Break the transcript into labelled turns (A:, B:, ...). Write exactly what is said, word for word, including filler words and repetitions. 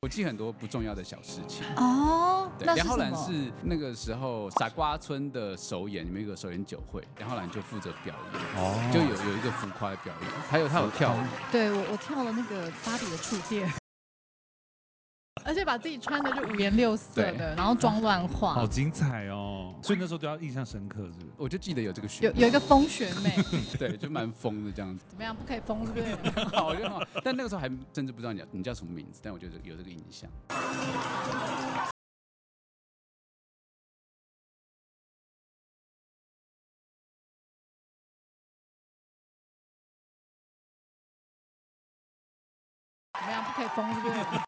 A: 我记很多不重要的小事情
B: 哦。
A: 对，
B: 那是
A: 梁浩然
B: 什么？
A: 是那个时候傻瓜村的首演，你们有个首演酒会，梁浩然就负责表演，哦，就有有一个浮夸的表演，还有他有跳舞，
B: 对我我跳了那个芭比的触电。而且把自己穿的就五颜六色的，然后妆乱画，
C: 好精彩哦！所以那时候都要印象深刻，是不是？
A: 我就记得有这个学
B: 有有一个疯学妹，
A: 对，就蛮疯的这样子。
B: 怎么样？不可以疯是不是？
A: 好，我就好。但那个时候还甚至不知道你你叫什么名字，但我觉得有这个印象。
B: 怎么样？不可以疯是不是？